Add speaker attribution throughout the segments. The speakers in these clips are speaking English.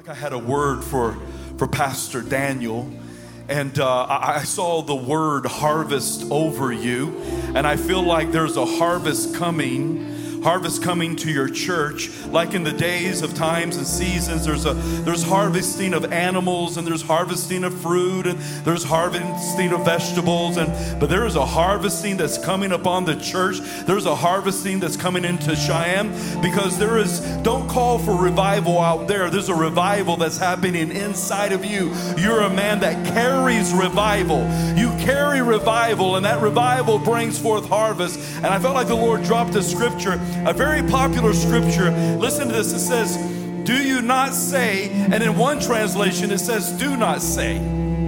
Speaker 1: I had a word for Pastor Daniel, and I saw the word harvest over you, and I feel like there's a harvest coming to your church. Like in the days of times and seasons, there's harvesting of animals, and there's harvesting of fruit, and there's harvesting of vegetables, but there is a harvesting that's coming upon the church. There's a harvesting that's coming into Cheyenne, because don't call for revival out there. There's a revival that's happening inside of you. You're a man that carries revival. You carry revival, and that revival brings forth harvest. And I felt like the Lord dropped a scripture, a very popular scripture. Listen to this. It says, do you not say, and in one translation it says, do not say.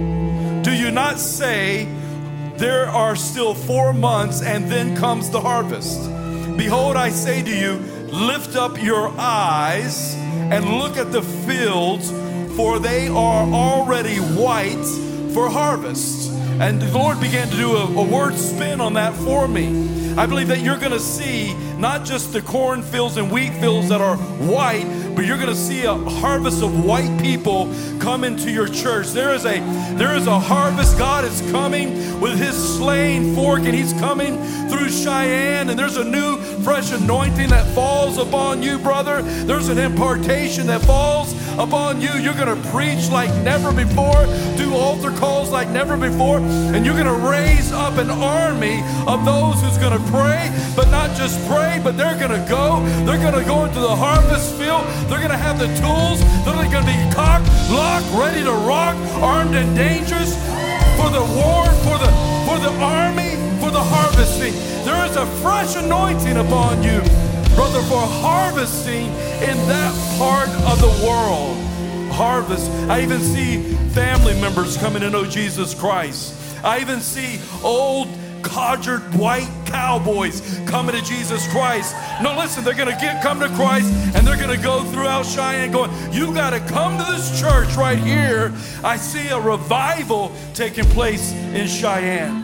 Speaker 1: Do you not say, there are still 4 months and then comes the harvest? Behold, I say to you, lift up your eyes and look at the fields, for they are already white for harvest. And the Lord began to do a word spin on that for me. I believe that you're going to see not just the cornfields and wheat fields that are white, but you're going to see a harvest of white people come into your church. There is a harvest. God is coming with his slaying fork, and he's coming through Cheyenne, and there's a new fresh anointing that falls upon you, brother. There's an impartation that falls upon you. You're going to preach like never before, do altar calls like never before, and you're going to raise up an army of those who's going to pray, but not just pray, but they're going to go. They're going to go into the harvest field. They're going to have the tools. They're going to be cocked, locked, ready to rock, armed and dangerous for the war, for the army, for the harvesting. There is a fresh anointing upon you, brother, for harvesting in that part of the world. Harvest. I even see family members coming to know Jesus Christ. I even see old codgered white cowboys coming to Jesus Christ. No, listen, they're going to come to Christ, and they're going to go throughout Cheyenne going, you got to come to this church right here. I see a revival taking place in Cheyenne.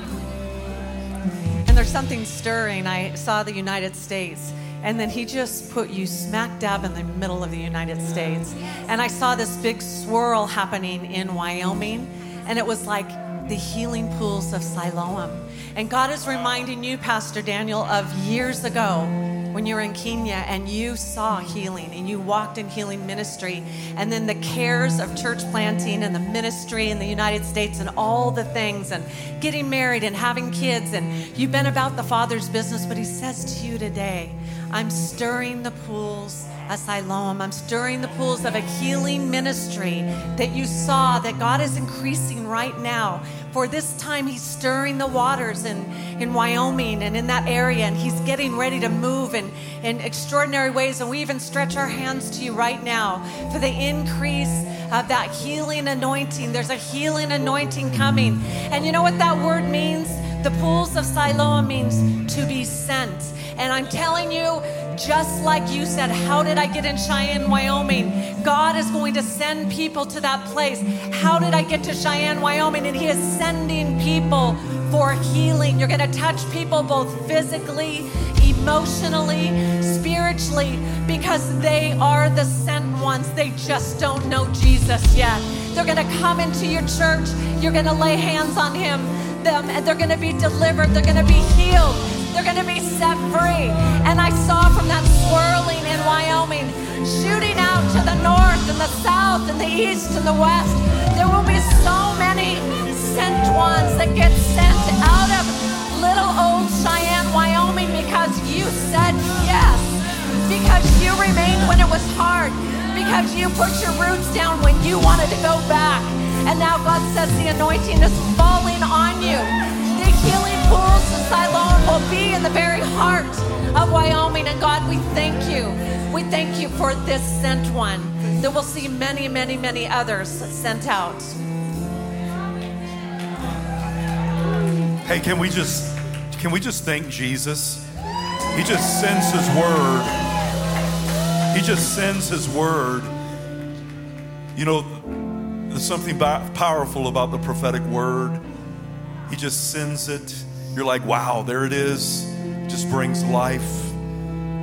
Speaker 2: And there's something stirring. I saw the United States, and then he just put you smack dab in the middle of the United States. And I saw this big swirl happening in Wyoming, and it was like the healing pools of Siloam. And God is reminding you, Pastor Daniel, of years ago when you were in Kenya and you saw healing and you walked in healing ministry, and then the cares of church planting and the ministry in the United States and all the things, and getting married and having kids, and you've been about the Father's business. But he says to you today, I'm stirring the pools of Siloam. I'm stirring the pools of a healing ministry that you saw, that God is increasing right now. For this time, he's stirring the waters in Wyoming and in that area, and he's getting ready to move in extraordinary ways. And we even stretch our hands to you right now for the increase of that healing anointing. There's a healing anointing coming. And you know what that word means? The pools of Siloam means to be sent. And I'm telling you, just like you said, how did I get in Cheyenne, Wyoming? God is going to send people to that place. How did I get to Cheyenne, Wyoming? And he is sending people for healing. You're going to touch people both physically, emotionally, spiritually, because they are the sent ones. They just don't know Jesus yet. They're going to come into your church. You're going to lay hands on them, and they're going to be delivered. They're going to be healed. They're going to be set free. And I saw from that swirling in Wyoming, shooting out to the north and the south and the east and the west, there will be so many sent ones that get sent out of little old Cheyenne, Wyoming, because you said yes, because you remained when it was hard, because you put your roots down when you wanted to go back. And now God says the anointing is falling on you. The healing pools of Siloam will be in the very heart of Wyoming. And God, we thank you. We thank you for this sent one, that we'll see many, many, many others sent out.
Speaker 1: Hey, can we just thank Jesus? He just sends his word. He just sends his word. You know, there's something powerful about the prophetic word. He just sends it. You're like, wow, there it is. It just brings life.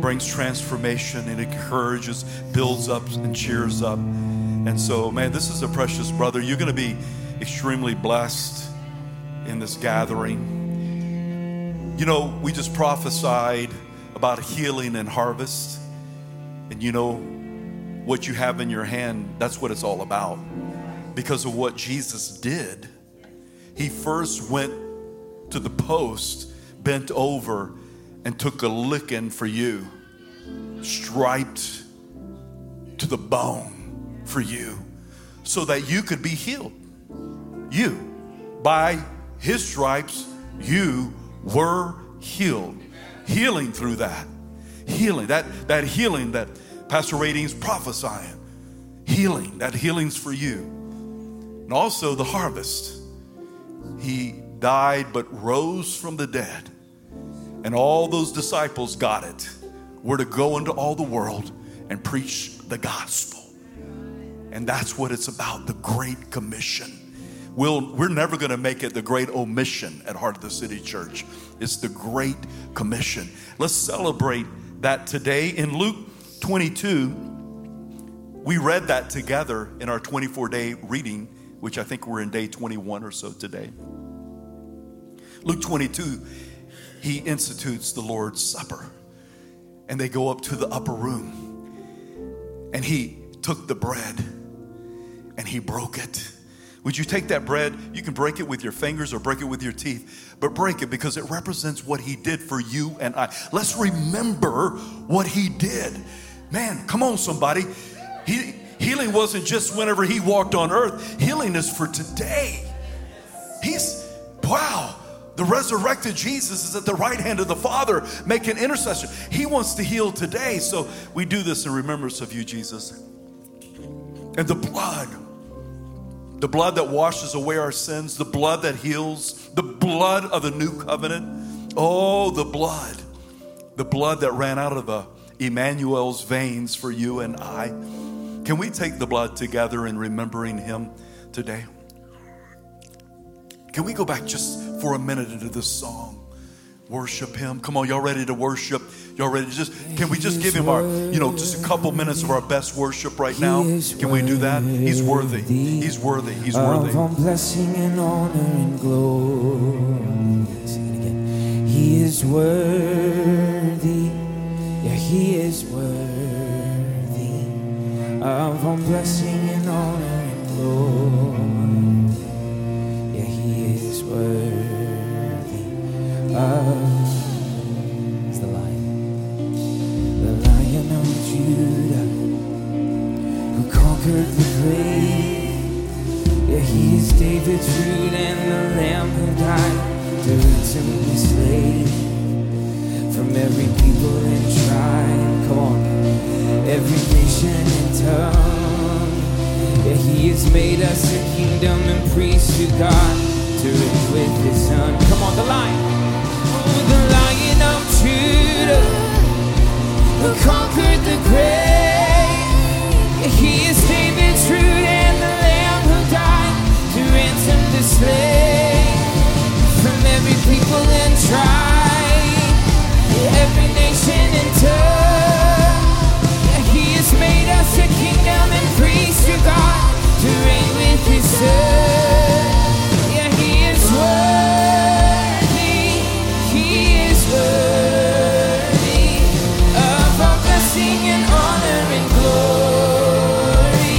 Speaker 1: brings transformation and encourages, builds up and cheers up. And so, man, this is a precious brother. You're going to be extremely blessed in this gathering. You know, we just prophesied about healing and harvest. And you know, what you have in your hand, that's what it's all about. Because of what Jesus did. He first went to the post, bent over, and took a licking for you. Striped to the bone for you. So that you could be healed. You. By his stripes, you were healed. Healing through that. Healing. That healing that Pastor Rading's prophesying. Healing. That healing's for you. And also the harvest. He died but rose from the dead. And all those disciples got it. We're to go into all the world and preach the gospel. And that's what it's about, the Great Commission. We're never going to make it the Great Omission at Heart of the City Church. It's the Great Commission. Let's celebrate that today. In Luke 22, we read that together in our 24-day reading, which I think we're in day 21 or so today. Luke 22, he institutes the Lord's Supper. And they go up to the upper room. And he took the bread and he broke it. Would you take that bread? You can break it with your fingers or break it with your teeth, but break it because it represents what he did for you and I. Let's remember what he did. Man, come on, somebody. Healing wasn't just whenever he walked on earth. Healing is for today. Wow. The resurrected Jesus is at the right hand of the Father making intercession. He wants to heal today. So we do this in remembrance of you, Jesus. And the blood that washes away our sins, the blood that heals, the blood of the new covenant. Oh, the blood that ran out of Emmanuel's veins for you and I. Can we take the blood together in remembering him today? Can we go back just for a minute into this song? Worship him. Come on, y'all ready to worship? Y'all ready to can we just give him our, just a couple minutes of our best worship right now? Can we do that? He's worthy. He's worthy. He's worthy.
Speaker 3: Of all blessing and honor and glory. Sing it again. He is worthy. Yeah, he is worthy. Of all blessing and honor and glory. Yeah, he is worthy. He's the Lion of Judah, who conquered the grave. Yeah, he is David's root and the Lamb who died to ransom the slave from every people and tribe. Come on, every nation and tongue. Yeah, he has made us a kingdom and priests to God to reign with his Son. Come on, the Lion. The Lion of Judah, who conquered the grave. He is David's root and the Lamb who died to ransom the slave from every people and tribe, every nation and tongue. He has made us a kingdom and priests to God to reign with his Son. Yeah, he is worthy. He is worthy of all blessing and honor and glory.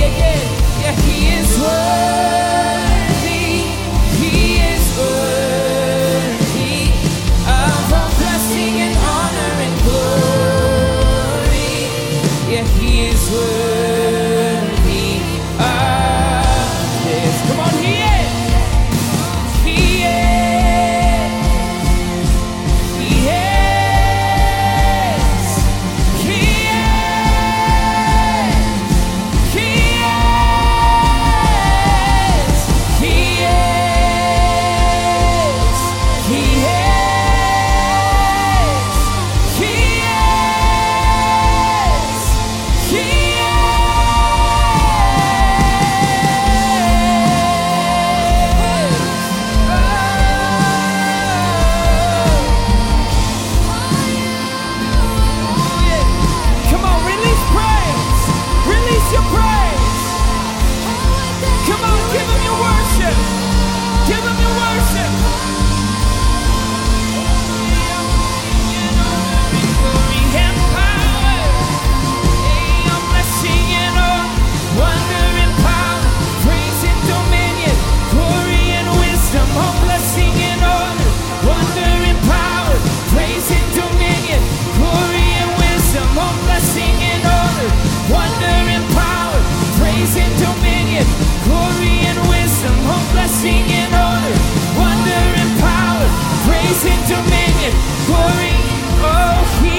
Speaker 3: singing glory and wisdom, oh blessing and honor, wonder and power, praise and dominion, glory, oh he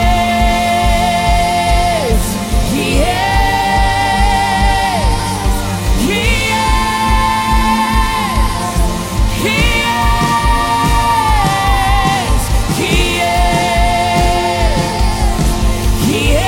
Speaker 3: is, he is, he is, he is, he is, he is.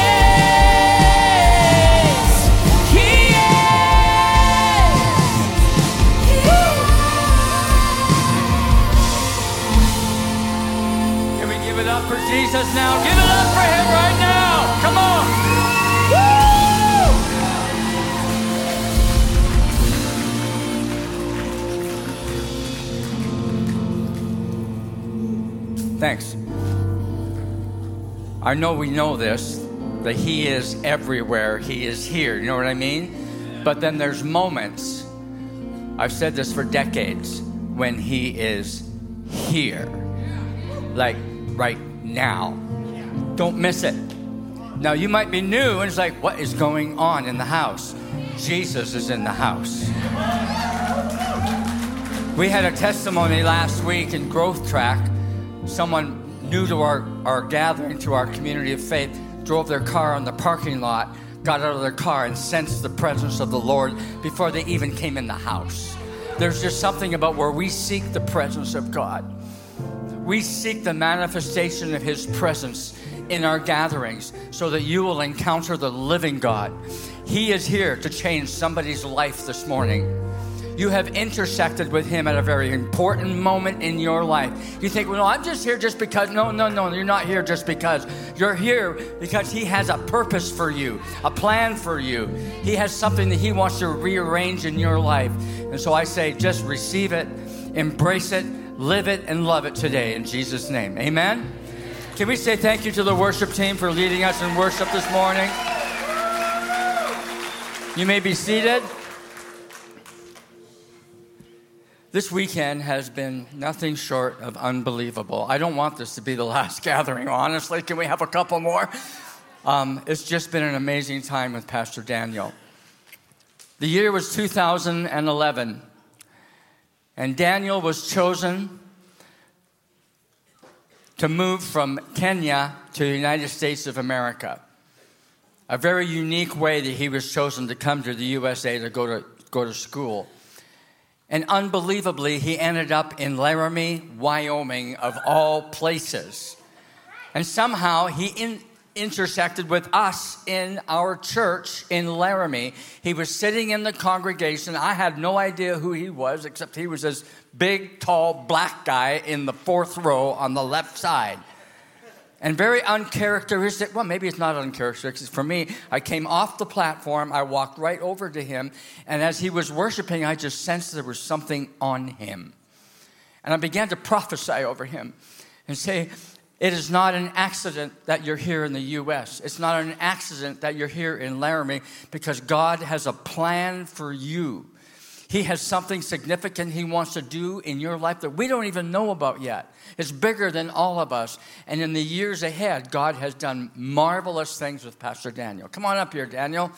Speaker 4: For Jesus now. Give it up for him right now. Come on. Woo! Thanks. I know we know this, that he is everywhere. He is here. You know what I mean? But then there's moments, I've said this for decades, when he is here. Like right now. Don't miss it. Now you might be new and it's like, what is going on in the house? Jesus is in the house. We had a testimony last week in Growth Track. Someone new to our gathering, to our community of faith, drove their car on the parking lot, got out of their car and sensed the presence of the Lord before they even came in the house. There's just something about where we seek the presence of God. We seek the manifestation of his presence in our gatherings so that you will encounter the living God. He is here to change somebody's life this morning. You have intersected with him at a very important moment in your life. You think, well, no, I'm just here just because. No, you're not here just because. You're here because he has a purpose for you, a plan for you. He has something that he wants to rearrange in your life. And so I say, just receive it, embrace it, live it and love it today in Jesus' name. Amen? Can we say thank you to the worship team for leading us in worship this morning? You may be seated. This weekend has been nothing short of unbelievable. I don't want this to be the last gathering, honestly. Can we have a couple more? It's just been an amazing time with Pastor Daniel. The year was 2011. And Daniel was chosen to move from Kenya to the United States of America. A very unique way that he was chosen to come to the USA to go to school. And unbelievably, he ended up in Laramie, Wyoming, of all places. And somehow he intersected with us in our church in Laramie. He was sitting in the congregation. I had no idea who he was, except he was this big, tall, black guy in the fourth row on the left side. And very uncharacteristic. Well, maybe it's not uncharacteristic. For me, I came off the platform. I walked right over to him. And as he was worshiping, I just sensed there was something on him. And I began to prophesy over him and say, it is not an accident that you're here in the U.S. It's not an accident that you're here in Laramie, because God has a plan for you. He has something significant he wants to do in your life that we don't even know about yet. It's bigger than all of us. And in the years ahead, God has done marvelous things with Pastor Daniel. Come on up here, Daniel.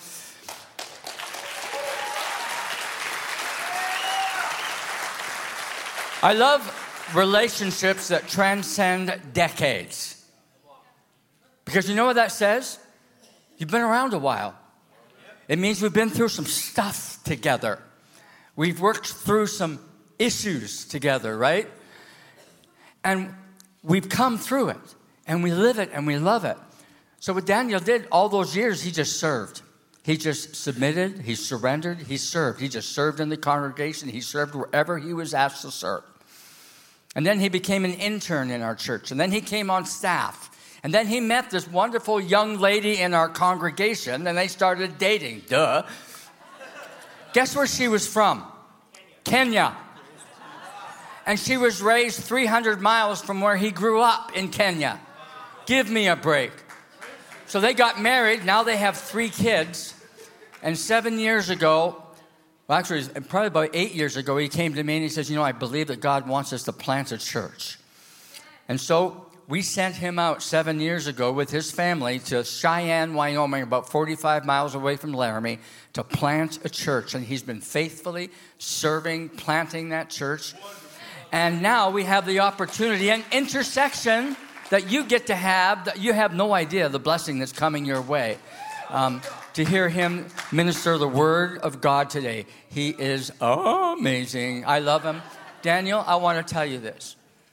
Speaker 4: I love relationships that transcend decades. Because you know what that says? You've been around a while. It means we've been through some stuff together. We've worked through some issues together, right? And we've come through it. And we live it and we love it. So what Daniel did all those years, he just served. He just submitted, he surrendered, he served. He just served in the congregation. He served wherever he was asked to serve. And then he became an intern in our church. And then he came on staff. And then he met this wonderful young lady in our congregation, and they started dating. Duh. Guess where she was from? Kenya. And she was raised 300 miles from where he grew up in Kenya. Give me a break. So they got married. Now they have 3 kids. And 7 years ago, well, actually, probably about 8 years ago, he came to me and he says, I believe that God wants us to plant a church. And so we sent him out 7 years ago with his family to Cheyenne, Wyoming, about 45 miles away from Laramie, to plant a church. And he's been faithfully serving, planting that church. And now we have the opportunity, an intersection that you get to have, that you have no idea the blessing that's coming your way. To hear him minister the word of God today. He is amazing. I love him. Daniel, I want to tell you this.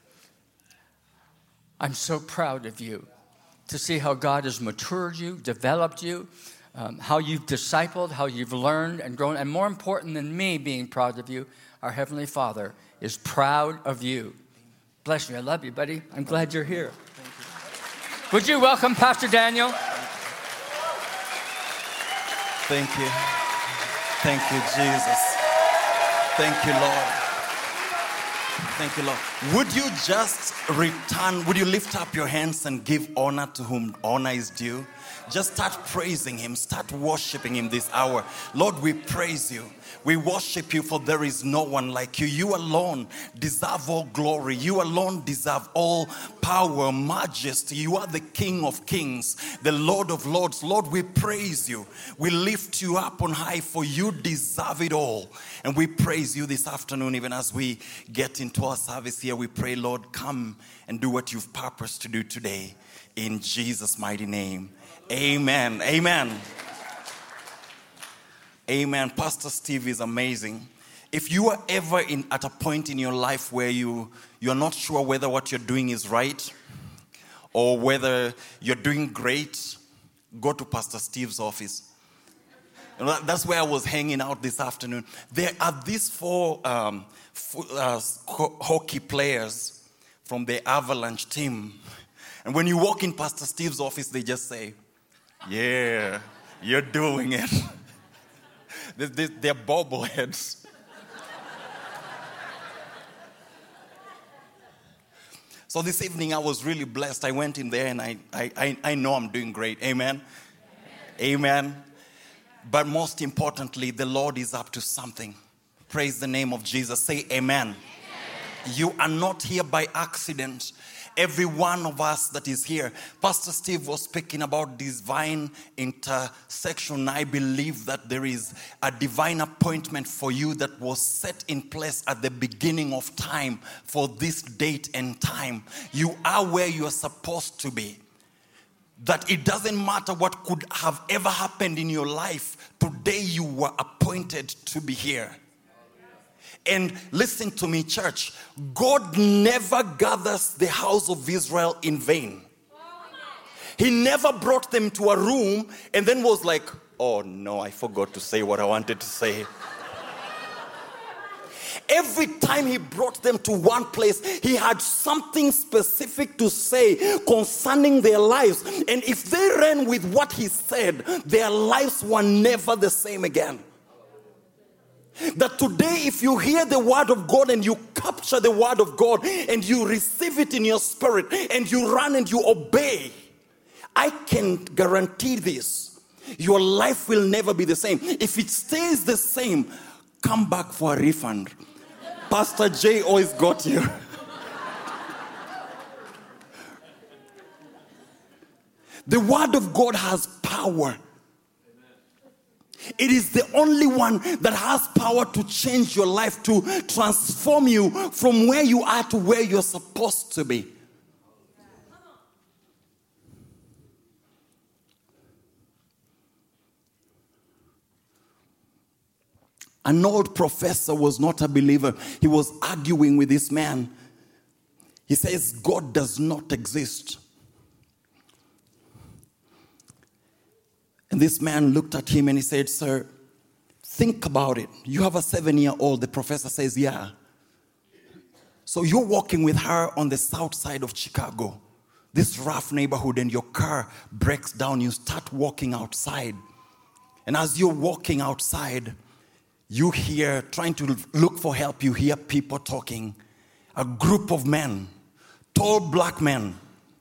Speaker 4: I'm so proud of you to see how God has matured you, developed you, how you've discipled, how you've learned and grown. And more important than me being proud of you, our Heavenly Father is proud of you. Bless you. I love you, buddy. I'm glad you're here. Thank you. Would you welcome Pastor Daniel?
Speaker 5: Thank you. Thank you, Jesus. Thank you, Lord. Thank you, Lord. Would you just would you lift up your hands and give honor to whom honor is due? Just start praising him. Start worshiping him this hour. Lord, we praise you. We worship you, for there is no one like you. You alone deserve all glory. You alone deserve all power, majesty. You are the King of kings, the Lord of lords. Lord, we praise you. We lift you up on high, for you deserve it all. And we praise you this afternoon, even as we get into our service here. We pray, Lord, come and do what you've purposed to do today. In Jesus' mighty name. Amen. Amen. Amen. Pastor Steve is amazing. If you are ever at a point in your life where you're not sure whether what you're doing is right or whether you're doing great, go to Pastor Steve's office. That's where I was hanging out this afternoon. There are these four hockey players from the Avalanche team. And when you walk in Pastor Steve's office, they just say, "Yeah, you're doing it." They're bobbleheads. So this evening I was really blessed. I went in there and I know I'm doing great. Amen? Amen. But most importantly, the Lord is up to something. Praise the name of Jesus. Say amen. Amen. You are not here by accident. Every one of us that is here. Pastor Steve was speaking about divine intersection. I believe that there is a divine appointment for you that was set in place at the beginning of time for this date and time. You are where you are supposed to be. That it doesn't matter what could have ever happened in your life. Today you were appointed to be here. And listen to me, church. God never gathers the house of Israel in vain. He never brought them to a room and then was like, "Oh no, I forgot to say what I wanted to say." Every time he brought them to one place, he had something specific to say concerning their lives. And if they ran with what he said, their lives were never the same again. That today, if you hear the word of God and you capture the word of God and you receive it in your spirit and you run and you obey, I can guarantee this. Your life will never be the same. If it stays the same, come back for a refund. Pastor J always got you. The word of God has power. It is the only one that has power to change your life, to transform you from where you are to where you're supposed to be. An old professor was not a believer. He was arguing with this man. He says, God does not exist. And this man looked at him and he said, "Sir, think about it. You have a 7-year-old. The professor says, "Yeah." So you're walking with her on the south side of Chicago, this rough neighborhood, and your car breaks down. You start walking outside. And as you're walking outside, you hear, trying to look for help, you hear people talking. A group of men, tall black men.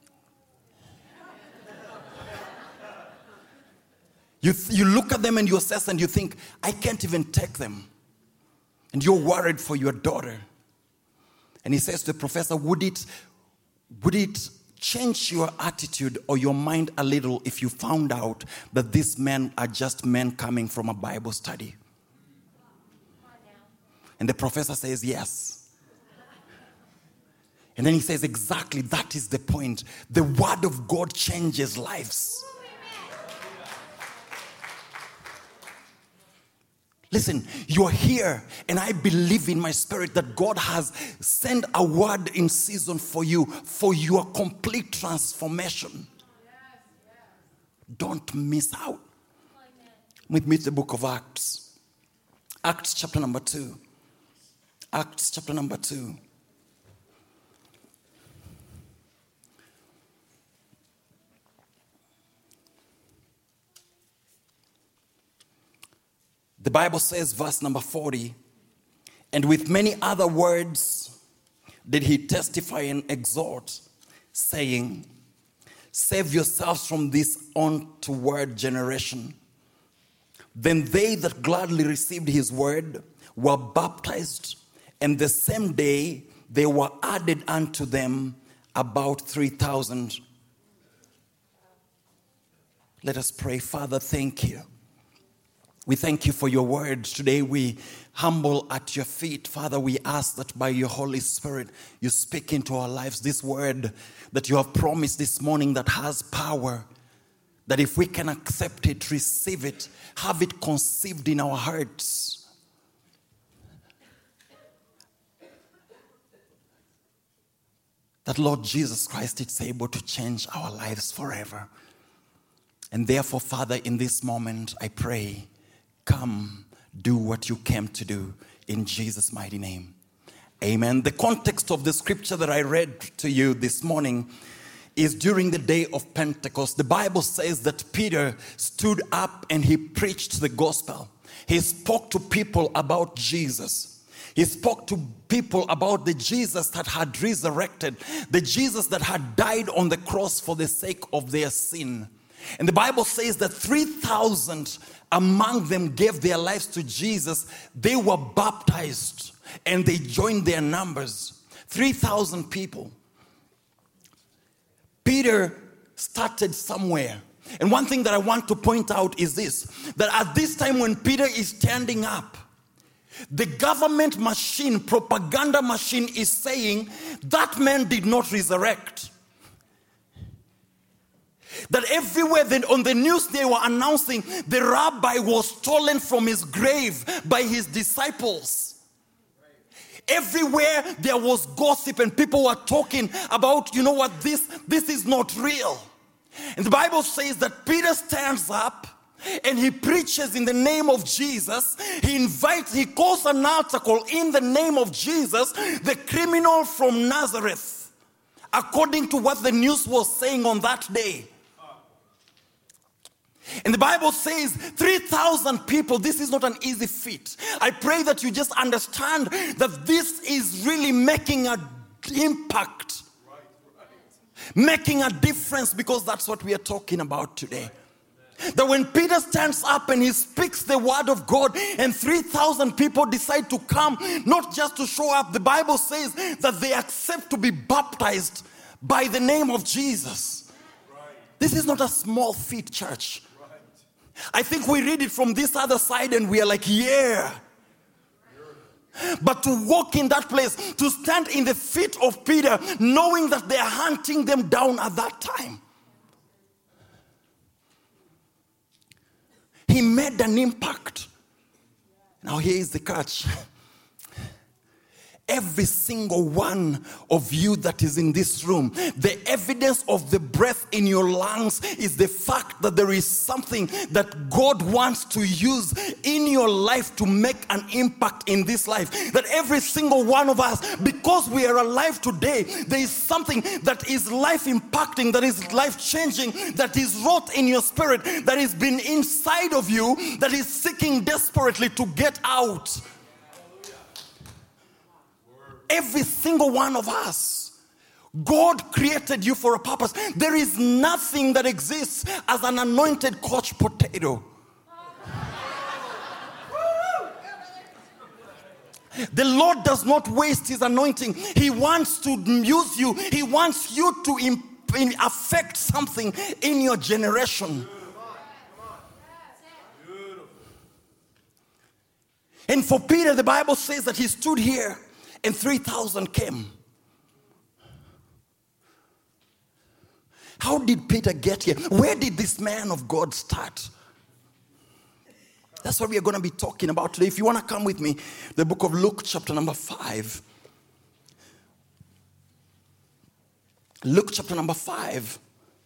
Speaker 5: You look at them and you assess and you think, I can't even take them. And you're worried for your daughter. And he says to the professor, would it change your attitude or your mind a little if you found out that these men are just men coming from a Bible study? And the professor says yes. And then he says, exactly, that is the point. The word of God changes lives. Listen, you're here, and I believe in my spirit that God has sent a word in season for you, for your complete transformation. Don't miss out. With me, the book of Acts. Acts chapter number 2. Acts chapter number 2. The Bible says, verse number 40, and with many other words did he testify and exhort, saying, save yourselves from this untoward generation. Then they that gladly received his word were baptized, and the same day there were added unto them about 3,000. Let us pray. Father, thank you. We thank you for your word. Today we humble at your feet. Father, we ask that by your Holy Spirit, you speak into our lives. This word that you have promised this morning that has power, that if we can accept it, receive it, have it conceived in our hearts. That Lord Jesus Christ is able to change our lives forever. And therefore, Father, in this moment, I pray, come, do what you came to do in Jesus' mighty name. Amen. The context of the scripture that I read to you this morning is during the day of Pentecost. The Bible says that Peter stood up and he preached the gospel. He spoke to people about Jesus. He spoke to people about the Jesus that had resurrected, the Jesus that had died on the cross for the sake of their sin. And the Bible says that 3,000 among them gave their lives to Jesus. They were baptized and they joined their numbers. 3,000 people. Peter started somewhere. And one thing that I want to point out is this, that at this time when Peter is standing up, the government machine, propaganda machine is saying that man did not resurrect. That everywhere on the news they were announcing the rabbi was stolen from his grave by his disciples. Everywhere there was gossip and people were talking about, you know what, this is not real. And the Bible says that Peter stands up and he preaches in the name of Jesus. He calls an altar call in the name of Jesus, the criminal from Nazareth, according to what the news was saying on that day. And the Bible says 3,000 people. This is not an easy feat. I pray that you just understand that this is really making an impact. Making a difference, because that's what we are talking about today. That when Peter stands up and he speaks the word of God and 3,000 people decide to come, not just to show up, the Bible says that they accept to be baptized by the name of Jesus. This is not a small feat, church. I think we read it from this other side and we are like, yeah. But to walk in that place, to stand in the feet of Peter, knowing that they are hunting them down at that time. He made an impact. Now here is the catch. Every single one of you that is in this room, the evidence of the breath in your lungs is the fact that there is something that God wants to use in your life to make an impact in this life. That every single one of us, because we are alive today, there is something that is life impacting, that is life changing, that is wrought in your spirit, that has been inside of you, that is seeking desperately to get out. Every single one of us. God created you for a purpose. There is nothing that exists as an anointed couch potato. The Lord does not waste his anointing. He wants to use you. He wants you to affect something in your generation. And for Peter, the Bible says that he stood here and 3,000 came. How did Peter get here? Where did this man of God start? That's what we are going to be talking about today. If you want to come with me, the book of Luke chapter number 5. Luke chapter number 5.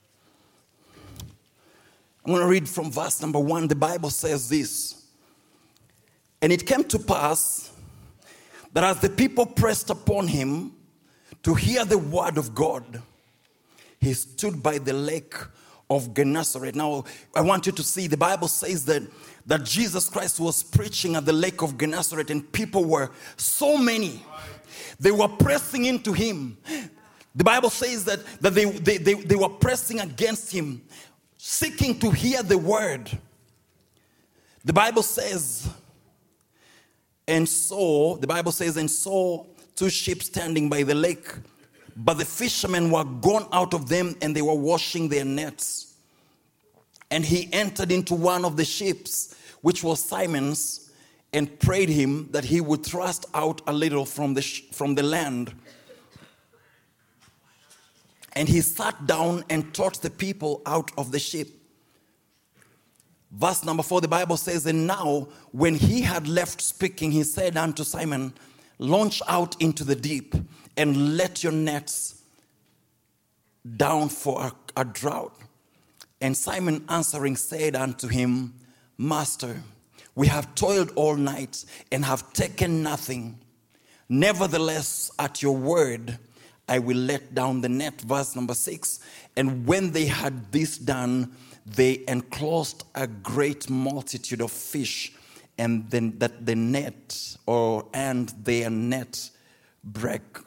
Speaker 5: I'm going to read from verse number 1. The Bible says this. And it came to pass that as the people pressed upon him to hear the word of God, he stood by the lake of Gennesaret. Now, I want you to see, the Bible says that Jesus Christ was preaching at the lake of Gennesaret, and people were so many. They were pressing into him. The Bible says that they were pressing against him, seeking to hear the word. The Bible says, and saw two ships standing by the lake, but the fishermen were gone out of them, and they were washing their nets. And he entered into one of the ships, which was Simon's, and prayed him that he would thrust out a little from the land. And he sat down and taught the people out of the ship. Verse number 4, the Bible says, and now when he had left speaking, he said unto Simon, launch out into the deep and let your nets down for a draught. And Simon answering said unto him, Master, we have toiled all night and have taken nothing. Nevertheless, at your word, I will let down the net. Verse number 6, and when they had this done, they enclosed a great multitude of fish, and then that their net broke.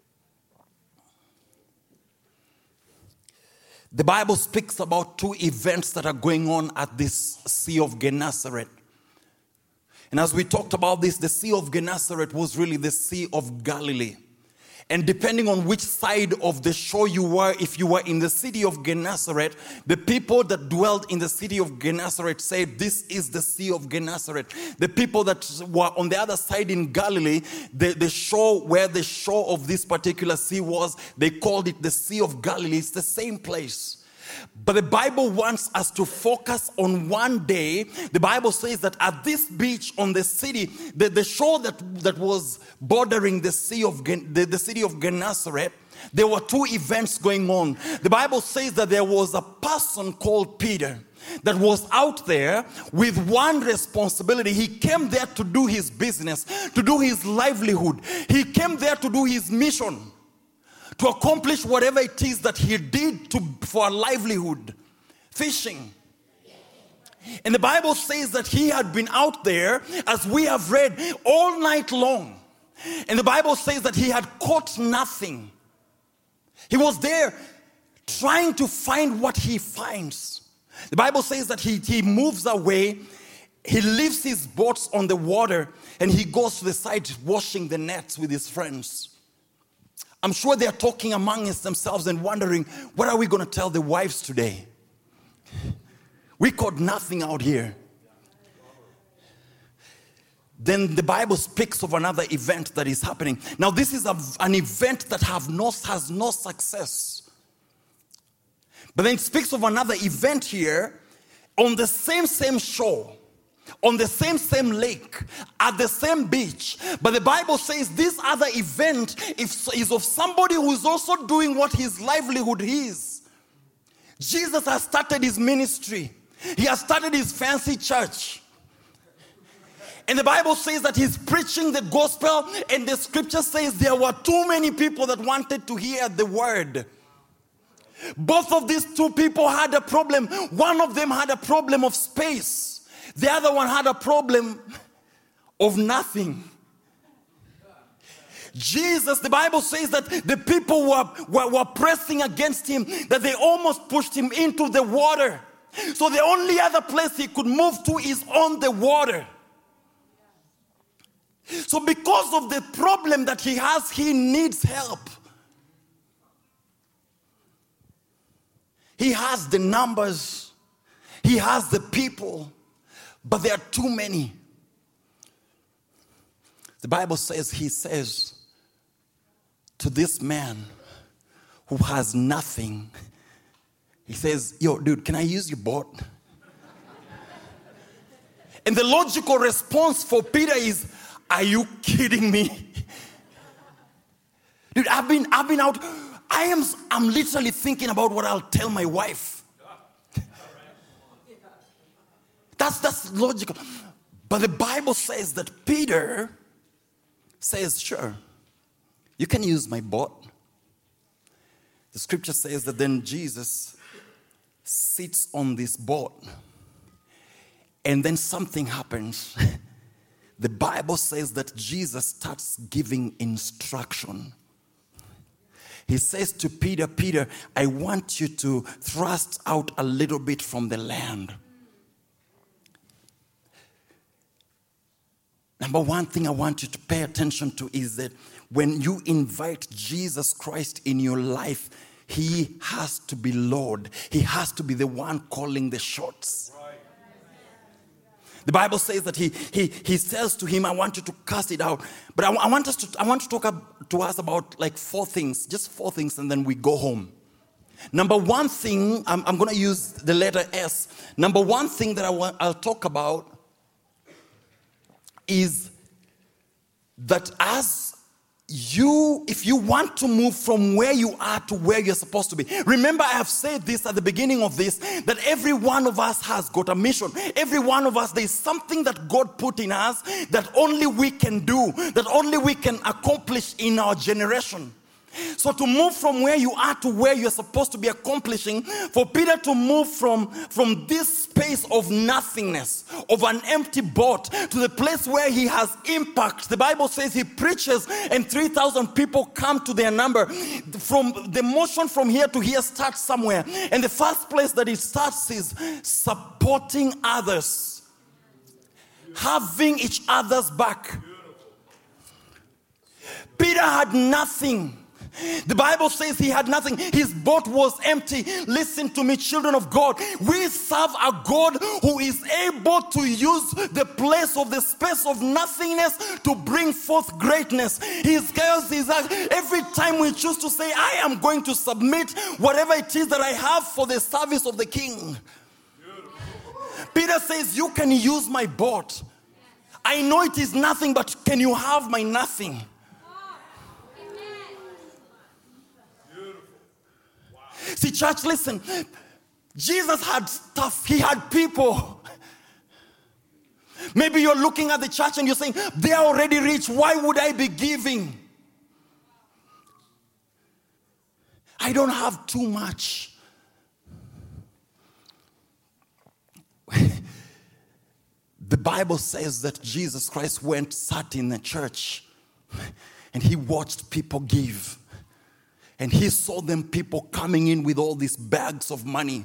Speaker 5: The Bible speaks about two events that are going on at this Sea of Gennesaret. And as we talked about this, the Sea of Gennesaret was really the Sea of Galilee. And depending on which side of the shore you were, if you were in the city of Gennesaret, the people that dwelled in the city of Gennesaret said, this is the Sea of Gennesaret. The people that were on the other side in Galilee, the shore where the shore of this particular sea was, they called it the Sea of Galilee. It's the same place. But the Bible wants us to focus on one day. The Bible says that at this beach on the city, the shore that was bordering the city of Gennesaret, there were two events going on. The Bible says that there was a person called Peter that was out there with one responsibility. He came there to do his business, to do his livelihood. He came there to do his mission, to accomplish whatever it is that he did for a livelihood, fishing. And the Bible says that he had been out there, as we have read, all night long. And the Bible says that he had caught nothing. He was there trying to find what he finds. The Bible says that he moves away, he leaves his boats on the water, and he goes to the side washing the nets with his friends. I'm sure they're talking amongst themselves and wondering, what are we going to tell the wives today? We caught nothing out here. Then the Bible speaks of another event that is happening. Now this is an event that has no success. But then it speaks of another event here on the same shore, on the same lake, at the same beach. But the Bible says this other event is of somebody who is also doing what his livelihood is. Jesus has started his ministry. He has started his fancy church. And the Bible says that he's preaching the gospel, and the scripture says there were too many people that wanted to hear the word. Both of these two people had a problem. One of them had a problem of space. The other one had a problem of nothing. Jesus, the Bible says that the people were pressing against him, that they almost pushed him into the water. So the only other place he could move to is on the water. So because of the problem that he has, he needs help. He has the numbers. He has the people. But there are too many. The Bible says, he says to this man who has nothing, he says, yo, dude, can I use your boat? And the logical response for Peter is, are you kidding me? Dude, I've been out. I'm literally thinking about what I'll tell my wife. That's logical. But the Bible says that Peter says, sure, you can use my boat. The scripture says that then Jesus sits on this boat. And then something happens. The Bible says that Jesus starts giving instruction. He says to Peter, Peter, I want you to thrust out a little bit from the land. Number one thing I want you to pay attention to is that when you invite Jesus Christ in your life, he has to be Lord. He has to be the one calling the shots. The Bible says that he says to him, I want you to cast it out. But I want to talk to us about like 4 things, just 4 things, and then we go home. Number one thing, I'm going to use the letter S. Number one thing that I'll talk about is that if you want to move from where you are to where you're supposed to be. Remember, I have said this at the beginning of this, that every one of us has got a mission. Every one of us, there's something that God put in us that only we can do, that only we can accomplish in our generation. So to move from where you are to where you're supposed to be accomplishing, for Peter to move from this space of nothingness, of an empty boat, to the place where he has impact. The Bible says he preaches and 3,000 people come to their number. From the motion from here to here starts somewhere. And the first place that it starts is supporting others. Having each other's back. Peter had nothing. The Bible says he had nothing. His boat was empty. Listen to me, children of God. We serve a God who is able to use the place of the space of nothingness to bring forth greatness. His chaos is every time we choose to say, I am going to submit whatever it is that I have for the service of the King. Peter says, you can use my boat. I know it is nothing, but can you have my nothing? See, church, listen. Jesus had stuff. He had people. Maybe you're looking at the church and you're saying, they are already rich. Why would I be giving? I don't have too much. The Bible says that Jesus Christ sat in the church and he watched people give. And he saw them people coming in with all these bags of money.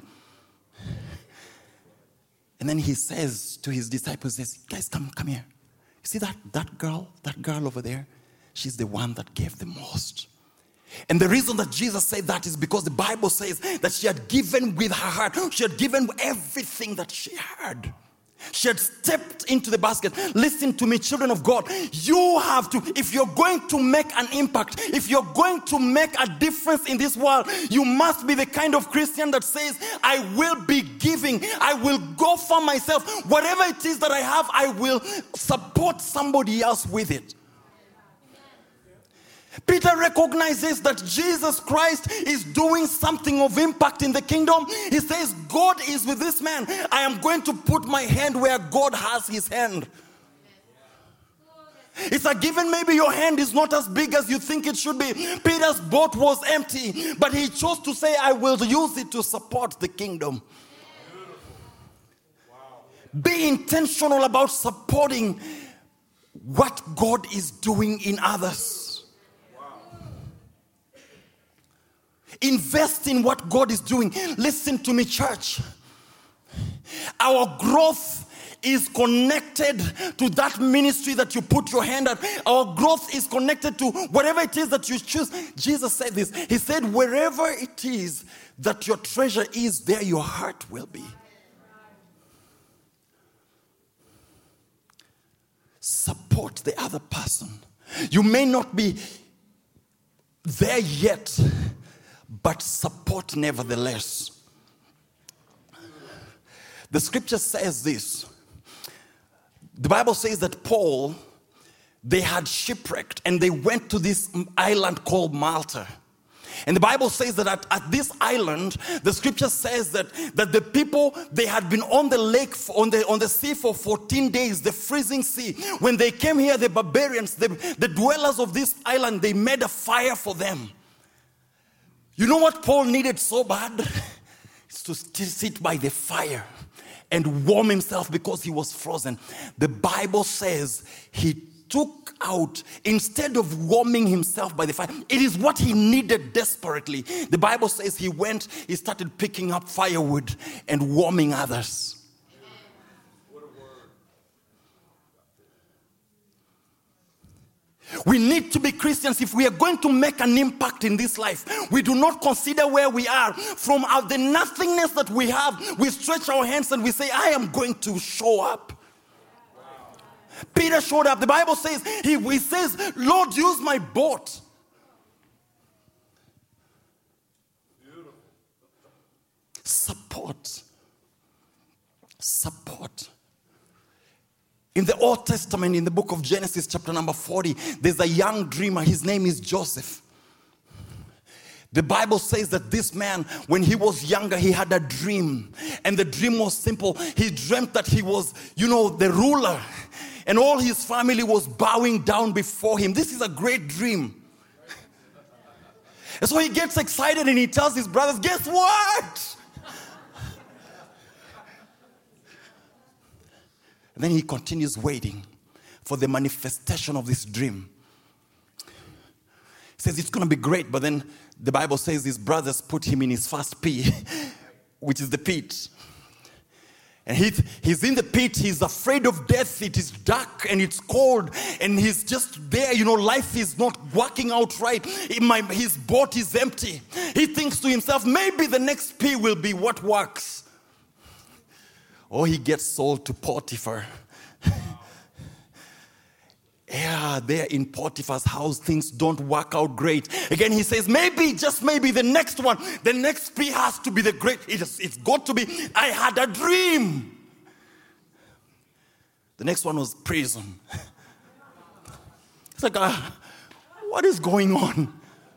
Speaker 5: And then he says to his disciples, guys, come here. You see that girl over there? She's the one that gave the most. And the reason that Jesus said that is because the Bible says that she had given with her heart. She had given everything that she had. She had stepped into the basket. Listen to me, children of God. You have to, if you're going to make an impact, if you're going to make a difference in this world, you must be the kind of Christian that says, I will be giving. I will go for myself. Whatever it is that I have, I will support somebody else with it. Peter recognizes that Jesus Christ is doing something of impact in the kingdom. He says, God is with this man. I am going to put my hand where God has his hand. It's a given. Maybe your hand is not as big as you think it should be. Peter's boat was empty, but he chose to say, I will use it to support the kingdom. Be intentional about supporting what God is doing in others. Invest in what God is doing. Listen to me, church. Our growth is connected to that ministry that you put your hand at. Our growth is connected to whatever it is that you choose. Jesus said this. He said, wherever it is that your treasure is, there your heart will be. Support the other person. You may not be there yet, but support nevertheless. The scripture says this. The Bible says that Paul, they had shipwrecked and they went to this island called Malta. And the Bible says that at this island, the scripture says that the people, they had been on the lake, on the sea for 14 days, the freezing sea. When they came here, the barbarians, the dwellers of this island, they made a fire for them. You know what Paul needed so bad? It's to sit by the fire and warm himself because he was frozen. The Bible says he took out, instead of warming himself by the fire, it is what he needed desperately. The Bible says he started picking up firewood and warming others. We need to be Christians if we are going to make an impact in this life. We do not consider where we are. From the nothingness that we have, we stretch our hands and we say, I am going to show up. Peter showed up. The Bible says, he says, Lord, use my boat. Beautiful. Support. In the Old Testament, in the book of Genesis, chapter number 40, there's a young dreamer. His name is Joseph. The Bible says that this man, when he was younger, he had a dream. And the dream was simple. He dreamt that he was, the ruler. And all his family was bowing down before him. This is a great dream. And so he gets excited and he tells his brothers, guess what? And then he continues waiting for the manifestation of this dream. He says it's going to be great, but then the Bible says his brothers put him in his first pit, which is the pit. And he's in the pit, he's afraid of death, it is dark and it's cold, and he's just there, life is not working out right. His boat is empty. He thinks to himself, maybe the next pit will be what works. Or he gets sold to Potiphar. Yeah, there in Potiphar's house, things don't work out great. Again, he says, maybe, just maybe, the next one, the next P has to be the great. It's got to be, I had a dream. The next one was prison. It's like, what is going on?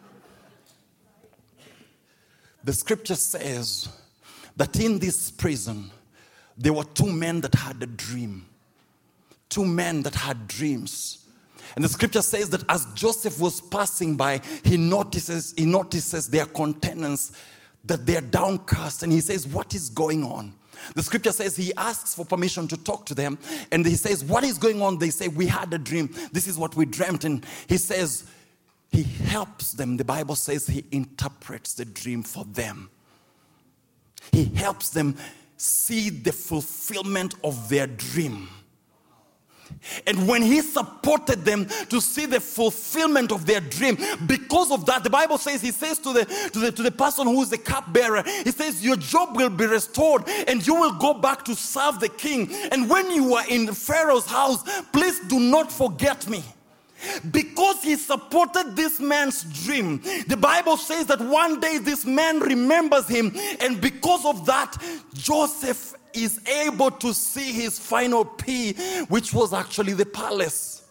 Speaker 5: The scripture says that in this prison, there were two men that had a dream. Two men that had dreams. And the scripture says that as Joseph was passing by, he notices their countenance, that they're downcast. And he says, what is going on? The scripture says he asks for permission to talk to them. And he says, what is going on? They say, we had a dream. This is what we dreamt. And he says, he helps them. The Bible says he interprets the dream for them. He helps them see the fulfillment of their dream. And when he supported them to see the fulfillment of their dream, because of that, the Bible says, he says to the person who is the cupbearer, he says, your job will be restored and you will go back to serve the king. And when you are in Pharaoh's house, please do not forget me. Because he supported this man's dream, the Bible says that one day this man remembers him, and because of that, Joseph is able to see his final P, which was actually the palace.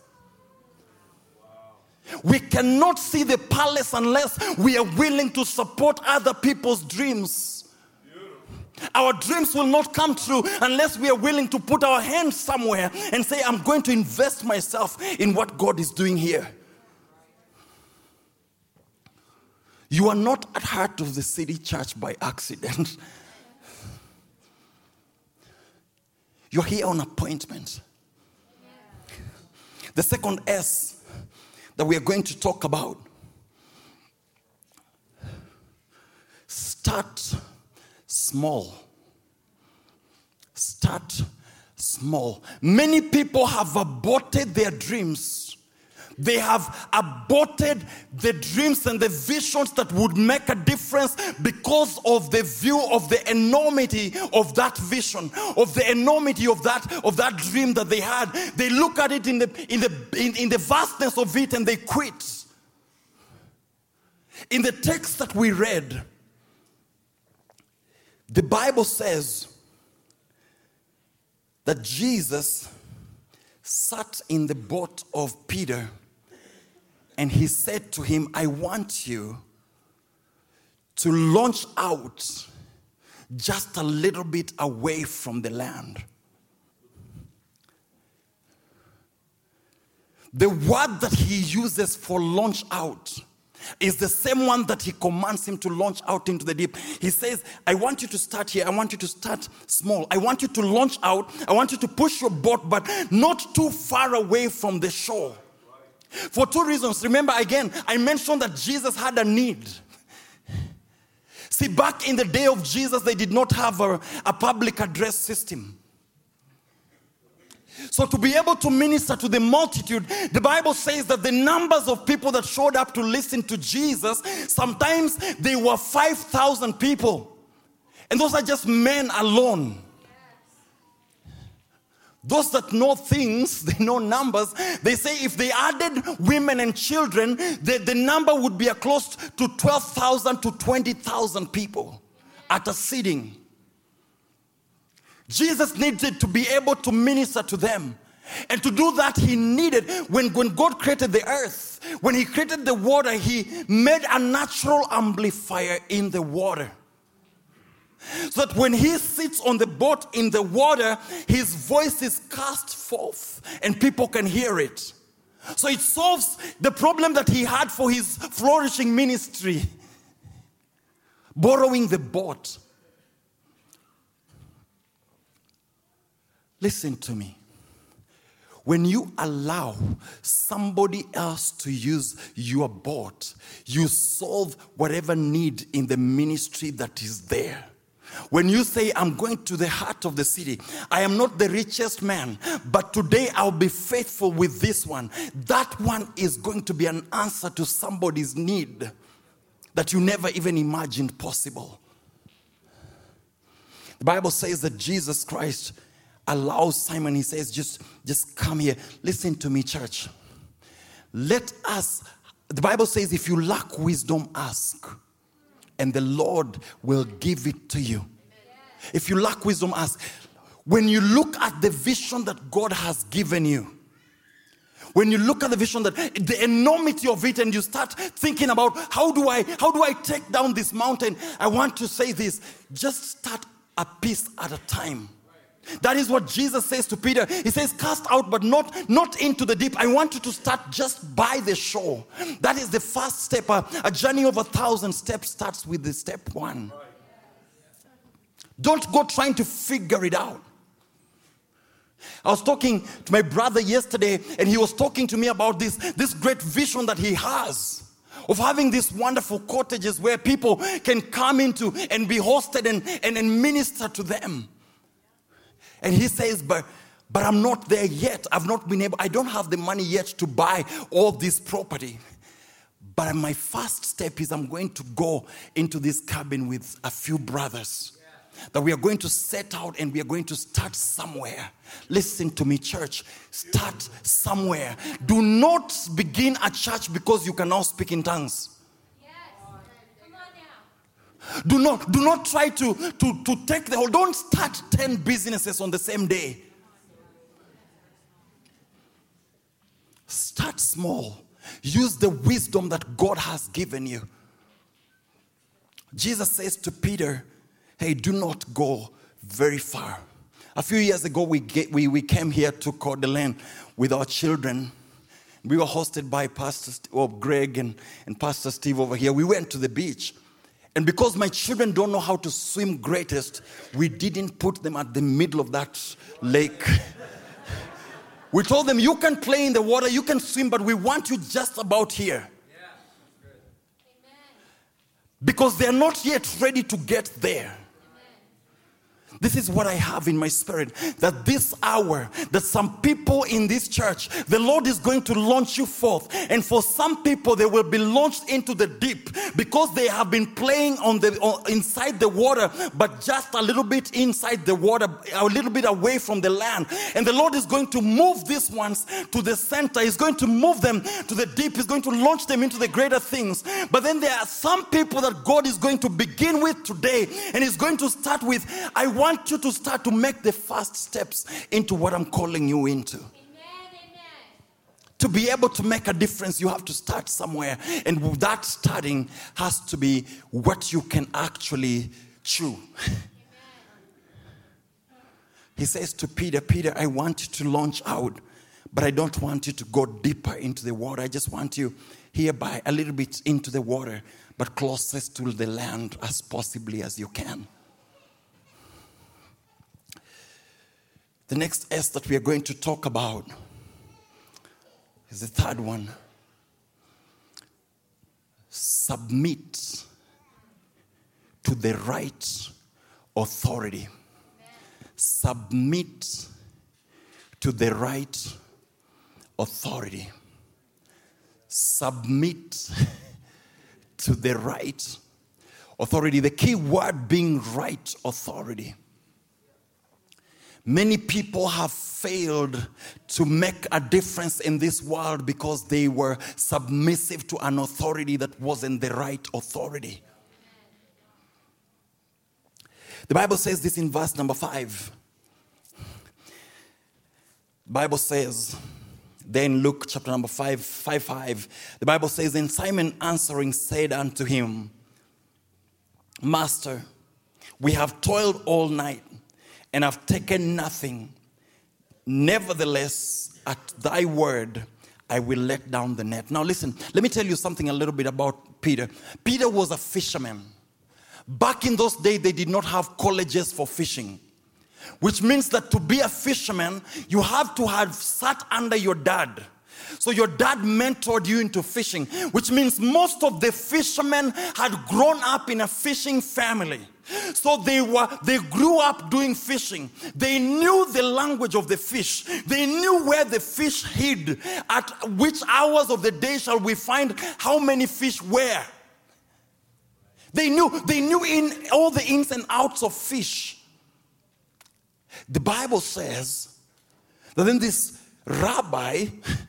Speaker 5: Wow. We cannot see the palace unless we are willing to support other people's dreams. Beautiful. Our dreams will not come true unless we are willing to put our hands somewhere and say, I'm going to invest myself in what God is doing here. You are not at Heart of the City Church by accident. You're here on appointment. The second S that we are going to talk about. Start small. Start small. Many people have aborted their dreams. They have aborted the dreams and the visions that would make a difference because of the view of the enormity of that vision, of the enormity of that dream that they had. They look at it in the vastness of it and they quit. In the text that we read, the Bible says that Jesus sat in the boat of Peter and he said to him, I want you to launch out just a little bit away from the land. The word that he uses for launch out is the same one that he commands him to launch out into the deep. He says, I want you to start here. I want you to start small. I want you to launch out. I want you to push your boat, but not too far away from the shore. For two reasons. Remember, again, I mentioned that Jesus had a need. See, back in the day of Jesus, they did not have a public address system. So to be able to minister to the multitude, the Bible says that the numbers of people that showed up to listen to Jesus, sometimes they were 5,000 people. And those are just men alone. Those that know things, they know numbers. They say if they added women and children, the number would be close to 12,000 to 20,000 people at a sitting. Jesus needed to be able to minister to them. And to do that, he needed, when God created the earth, when he created the water, he made a natural amplifier in the water. So that when he sits on the boat in the water, his voice is cast forth and people can hear it. So it solves the problem that he had for his flourishing ministry. Borrowing the boat. Listen to me. When you allow somebody else to use your boat, you solve whatever need in the ministry that is there. When you say, I'm going to the heart of the city, I am not the richest man, but today I'll be faithful with this one. That one is going to be an answer to somebody's need that you never even imagined possible. The Bible says that Jesus Christ allows Simon, he says, just come here. Listen to me, church. Let us, the Bible says, if you lack wisdom, ask. And the Lord will give it to you. If you lack wisdom, ask. When you look at the vision that God has given you, when you look at the vision, that the enormity of it, and you start thinking about how do I take down this mountain? I want to say this: just start a piece at a time. That is what Jesus says to Peter. He says, cast out, but not into the deep. I want you to start just by the shore. That is the first step. A journey of 1,000 steps starts with the step one. Don't go trying to figure it out. I was talking to my brother yesterday, and he was talking to me about this great vision that he has of having these wonderful cottages where people can come into and be hosted and minister to them. And he says, but I'm not there yet. I don't have the money yet to buy all this property. But my first step is I'm going to go into this cabin with a few brothers. That we are going to set out and we are going to start somewhere. Listen to me, church. Start somewhere. Do not begin a church because you can now speak in tongues. Do not try to take the whole. Don't start 10 businesses on the same day. Start small. Use the wisdom that God has given you. Jesus says to Peter, hey, do not go very far. A few years ago, we came here to Coeur d'Alene with our children. We were hosted by Pastor Greg and Pastor Steve over here. We went to the beach. And because my children don't know how to swim greatest, we didn't put them at the middle of that lake. We told them, you can play in the water, you can swim, but we want you just about here. Yeah, that's good. Because they're not yet ready to get there. Amen. This is what I have in my spirit, that this hour, that some people in this church, the Lord is going to launch you forth. And for some people, they will be launched into the deep because they have been playing inside the water, but just a little bit inside the water, a little bit away from the land. And the Lord is going to move these ones to the center. He's going to move them to the deep. He's going to launch them into the greater things. But then there are some people that God is going to begin with today, and He's going to start with, I want you to start to make the first steps into what I'm calling you into. Amen. To be able to make a difference, you have to start somewhere. And that starting has to be what you can actually chew. He says to Peter, Peter, I want you to launch out, but I don't want you to go deeper into the water. I just want you hereby a little bit into the water, but closest to the land as possibly as you can. The next S that we are going to talk about is the third one. Submit to the right authority. Submit to the right authority. Submit to the right authority. The key word being right authority. Many people have failed to make a difference in this world because they were submissive to an authority that wasn't the right authority. The Bible says this in verse number 5. The Bible says, then Luke chapter number 5, the Bible says, and Simon answering said unto him, Master, we have toiled all night and have taken nothing. Nevertheless, at thy word, I will let down the net. Now listen, let me tell you something a little bit about Peter. Peter was a fisherman. Back in those days, they did not have colleges for fishing. Which means that to be a fisherman, you have to have sat under your dad. So your dad mentored you into fishing, which means most of the fishermen had grown up in a fishing family. So they grew up doing fishing. They knew the language of the fish. They knew where the fish hid. At which hours of the day shall we find how many fish were. They knew in all the ins and outs of fish. The Bible says that then this rabbi,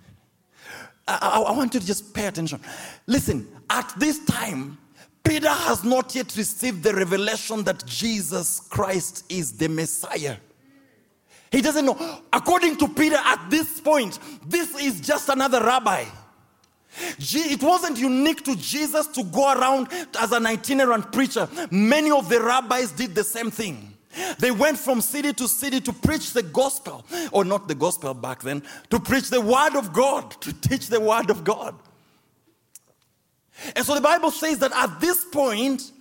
Speaker 5: I want you to just pay attention. Listen, at this time, Peter has not yet received the revelation that Jesus Christ is the Messiah. He doesn't know. According to Peter, at this point, this is just another rabbi. It wasn't unique to Jesus to go around as an itinerant preacher. Many of the rabbis did the same thing. They went from city to city to preach the gospel, or not the gospel back then, to preach the word of God, to teach the word of God. And so the Bible says that at this point,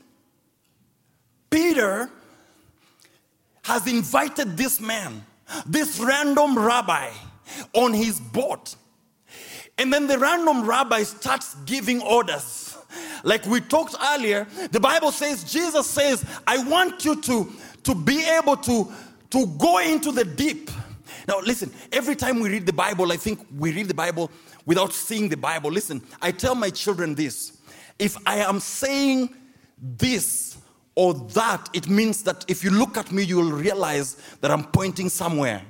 Speaker 5: Peter has invited this man, this random rabbi, on his boat. And then the random rabbi starts giving orders. Like we talked earlier, the Bible says, Jesus says, I want you to be able to go into the deep. Now listen, every time we read the Bible, I think we read the Bible without seeing the Bible. Listen, I tell my children this. If I am saying this or that, it means that if you look at me, you will realize that I'm pointing somewhere.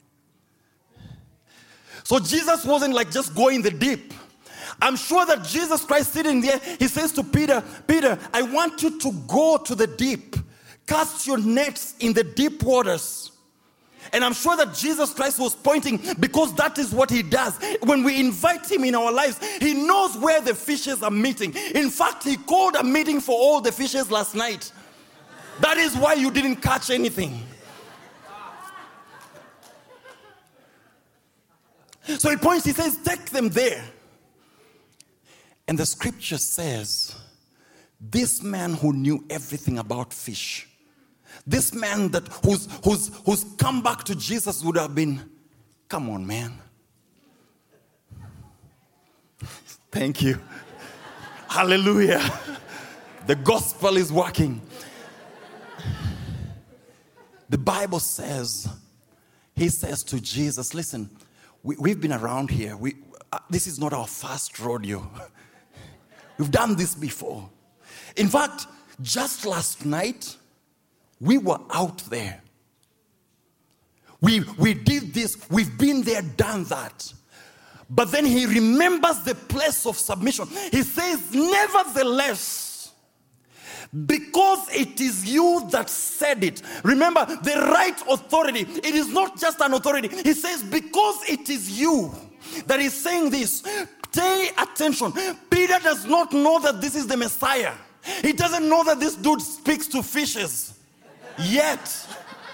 Speaker 5: So Jesus wasn't like just go in the deep. I'm sure that Jesus Christ sitting there, he says to Peter, Peter, I want you to go to the deep. Cast your nets in the deep waters. And I'm sure that Jesus Christ was pointing because that is what he does. When we invite him in our lives, he knows where the fishes are meeting. In fact, he called a meeting for all the fishes last night. That is why you didn't catch anything. So he points, he says, take them there. And the scripture says, this man who knew everything about fish, this man that who's come back to Jesus would have been, come on, man. Thank you. Hallelujah. The gospel is working. The Bible says, he says to Jesus, listen, we've been around here. This is not our first rodeo. We've done this before. In fact, just last night, we were out there. We did this. We've been there, done that. But then he remembers the place of submission. He says, nevertheless, because it is you that said it. Remember, the right authority. It is not just an authority. He says, because it is you that is saying this. Pay attention. Peter does not know that this is the Messiah. He doesn't know that this dude speaks to fishes yet.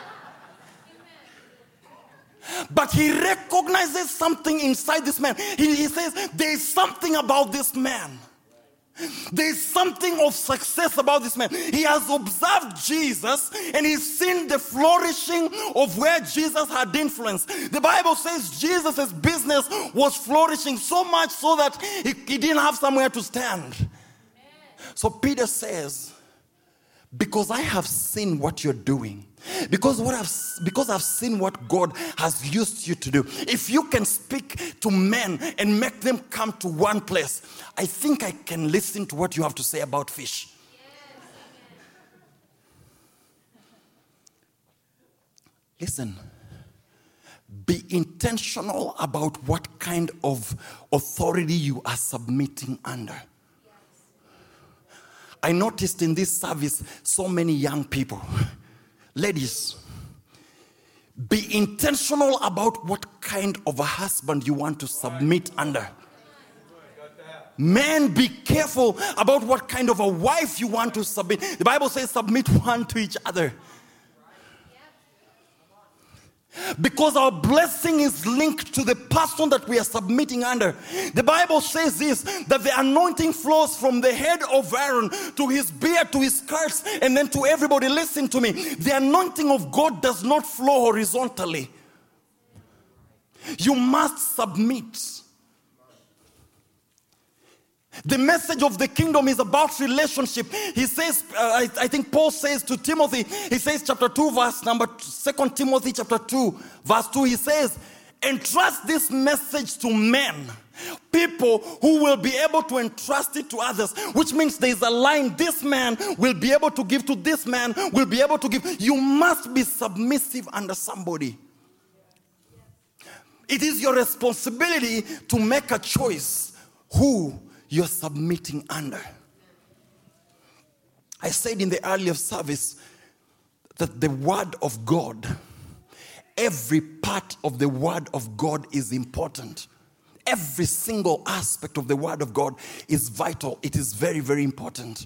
Speaker 5: But he recognizes something inside this man. He says, there is something about this man. There is something of success about this man. He has observed Jesus and he's seen the flourishing of where Jesus had influence. The Bible says Jesus' business was flourishing so much so that he didn't have somewhere to stand. So Peter says, because I have seen what you're doing, because I've seen what God has used you to do. If you can speak to men and make them come to one place, I think I can listen to what you have to say about fish. Listen, be intentional about what kind of authority you are submitting under. I noticed in this service so many young people. Ladies, be intentional about what kind of a husband you want to submit under. Men, be careful about what kind of a wife you want to submit. The Bible says submit one to each other. Because our blessing is linked to the person that we are submitting under. The Bible says this, that the anointing flows from the head of Aaron to his beard, to his skirts, and then to everybody. Listen to me. The anointing of God does not flow horizontally. You must submit. The message of the kingdom is about relationship. He says, I think Paul says to Timothy, he says chapter 2 verse number 2 Timothy chapter 2 verse 2, he says, entrust this message to men, people who will be able to entrust it to others, which means there is a line this man will be able to give to this man, will be able to give. You must be submissive under somebody. It is your responsibility to make a choice who you're submitting under. I said in the earlier service that the word of God, every part of the word of God is important. Every single aspect of the word of God is vital. It is very, very important.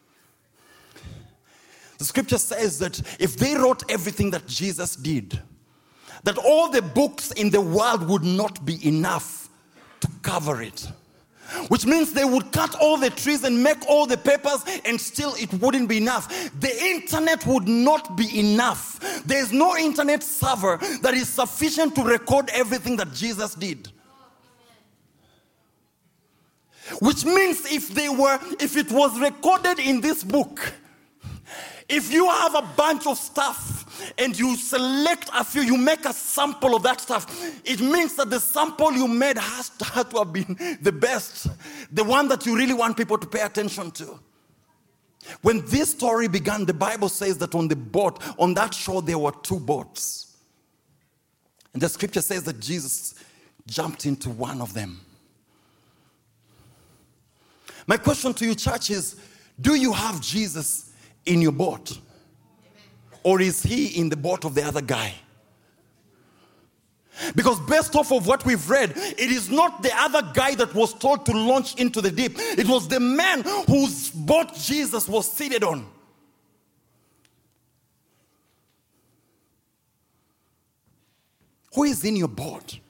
Speaker 5: The scripture says that if they wrote everything that Jesus did, that all the books in the world would not be enough to cover it. Which means they would cut all the trees and make all the papers and still it wouldn't be enough. The internet would not be enough. There is no internet server that is sufficient to record everything that Jesus did. Which means if it was recorded in this book, if you have a bunch of stuff and you select a few, you make a sample of that stuff, it means that the sample you made has to have been the best, the one that you really want people to pay attention to. When this story began, the Bible says that on the boat, on that shore, there were 2 boats. And the scripture says that Jesus jumped into one of them. My question to you, church, is, do you have Jesus in your boat? Or is he in the boat of the other guy? Because based off of what we've read, it is not the other guy that was told to launch into the deep. It was the man whose boat Jesus was seated on. Who is in your boat?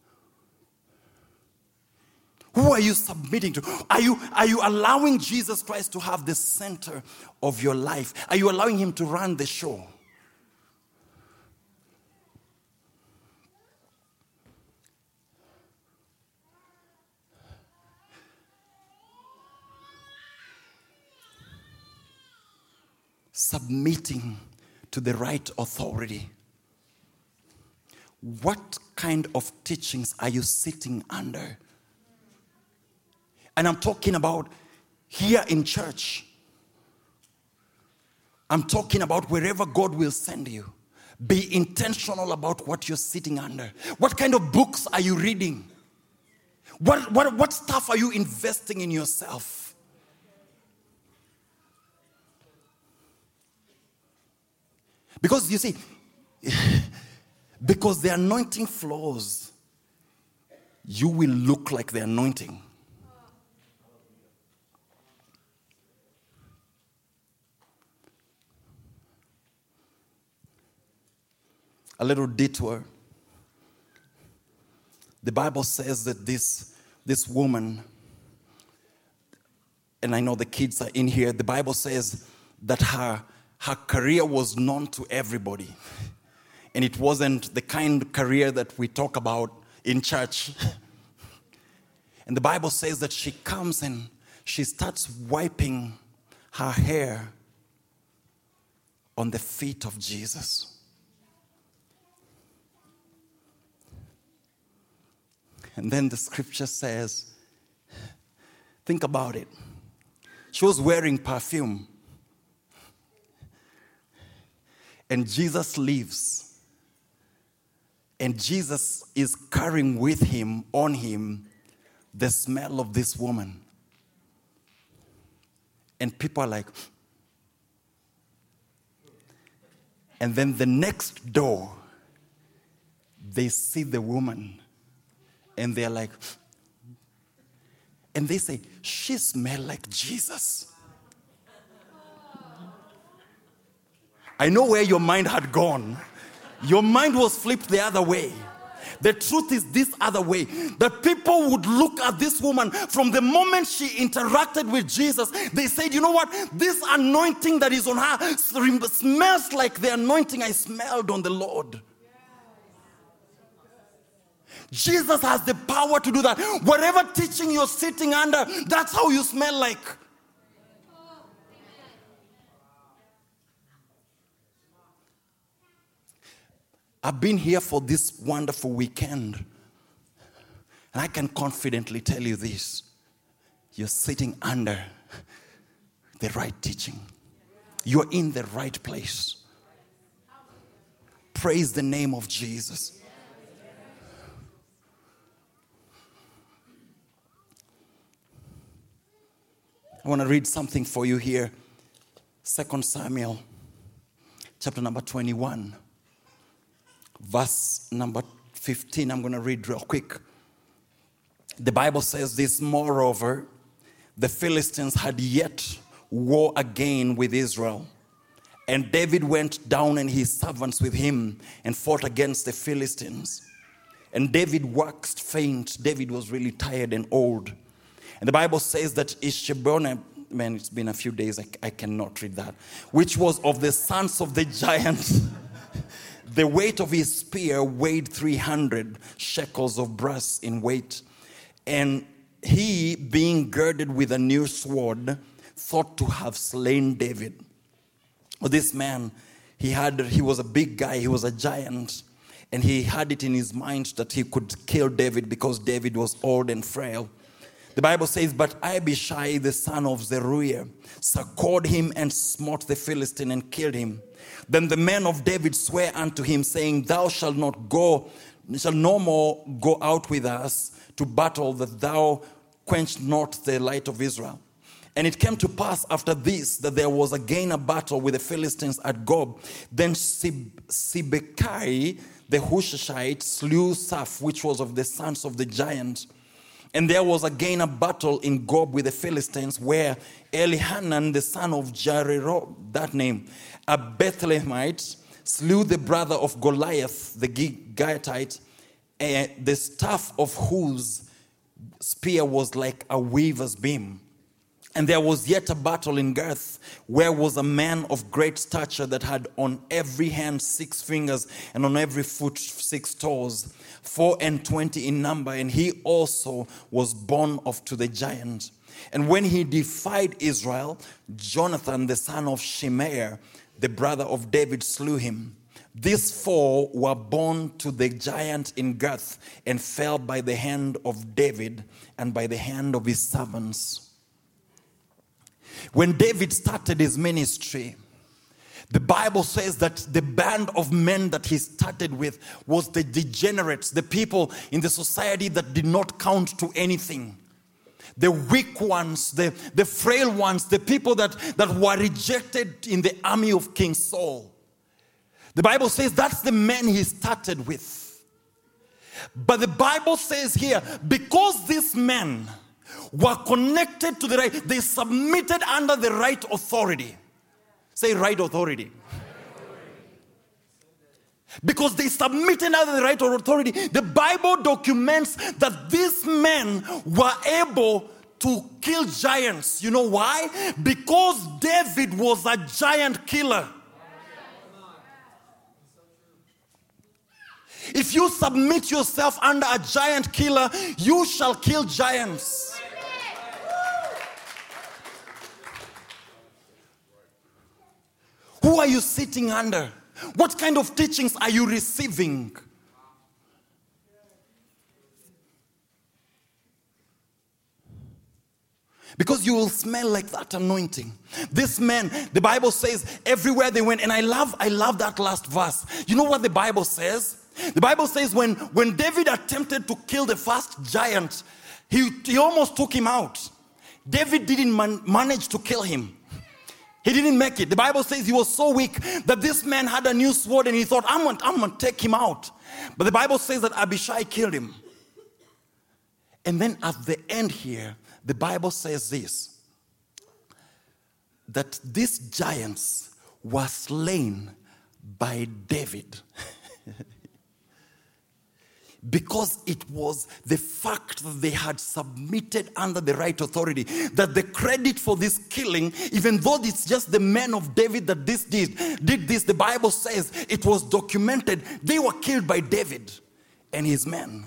Speaker 5: Who are you submitting to? Are you allowing Jesus Christ to have the center of your life? Are you allowing him to run the show? Submitting to the right authority. What kind of teachings are you sitting under? And I'm talking about here in church. I'm talking about wherever God will send you. Be intentional about what you're sitting under. What kind of books are you reading? What stuff are you investing in yourself? Because you see, because the anointing flows, you will look like the anointing. A little detour. The Bible says that this woman, and I know the kids are in here, the Bible says that her career was known to everybody. And it wasn't the kind of career that we talk about in church. And the Bible says that she comes and she starts wiping her hair on the feet of Jesus. And then the scripture says, think about it. She was wearing perfume. And Jesus leaves. And Jesus is carrying with him, on him, the smell of this woman. And people are like, and then the next door, they see the woman. And they're like, and they say, she smells like Jesus. I know where your mind had gone. Your mind was flipped the other way. The truth is this other way. That people would look at this woman from the moment she interacted with Jesus. They said, you know what? This anointing that is on her smells like the anointing I smelled on the Lord. Jesus has the power to do that. Whatever teaching you're sitting under, that's how you smell like. I've been here for this wonderful weekend. And I can confidently tell you this. You're sitting under the right teaching. You're in the right place. Praise the name of Jesus. I want to read something for you here. 2 Samuel, chapter number 21, verse number 15. I'm going to read real quick. The Bible says this, moreover, the Philistines had yet war again with Israel. And David went down and his servants with him and fought against the Philistines. And David waxed faint. David was really tired and old. And the Bible says that Ishbosheth, man, it's been a few days, I cannot read that, which was of the sons of the giant. The weight of his spear weighed 300 shekels of brass in weight. And he, being girded with a new sword, thought to have slain David. Well, this man, he was a big guy, he was a giant. And he had it in his mind that he could kill David because David was old and frail. The Bible says, but Abishai, the son of Zeruiah, succored him and smote the Philistine and killed him. Then the men of David sware unto him, saying, thou shalt no more go out with us to battle, that thou quench not the light of Israel. And it came to pass after this, that there was again a battle with the Philistines at Gob. Then Sibbechai, the Hushite, slew Saph, which was of the sons of the giant. And there was again a battle in Gob with the Philistines, where Elihanan, the son of Jairus, that name, a Bethlehemite, slew the brother of Goliath, the Gittite, the staff of whose spear was like a weaver's beam. And there was yet a battle in Gath, where was a man of great stature that had on every hand 6 fingers, and on every foot 6 toes, 24 in number, and he also was born of to the giant. And when he defied Israel, Jonathan, the son of Shimei, the brother of David, slew him. These 4 were born to the giant in Gath and fell by the hand of David and by the hand of his servants. When David started his ministry, the Bible says that the band of men that he started with was the degenerates, the people in the society that did not count to anything. The weak ones, the frail ones, the people that were rejected in the army of King Saul. The Bible says that's the men he started with. But the Bible says here, because these men were connected to the right, they submitted under the right authority. Say right authority. Because they submitted under the right authority, the Bible documents that these men were able to kill giants. You know why? Because David was a giant killer. If you submit yourself under a giant killer, you shall kill giants. Who are you sitting under? What kind of teachings are you receiving? Because you will smell like that anointing. This man, the Bible says, everywhere they went, and I love that last verse. You know what the Bible says? The Bible says when David attempted to kill the first giant, he almost took him out. David didn't manage to kill him. He didn't make it. The Bible says he was so weak that this man had a new sword and he thought, I'm going to take him out. But the Bible says that Abishai killed him. And then at the end here, the Bible says this, that these giants were slain by David. Because it was the fact that they had submitted under the right authority, that the credit for this killing, even though it's just the men of David that did this, the Bible says it was documented. They were killed by David and his men.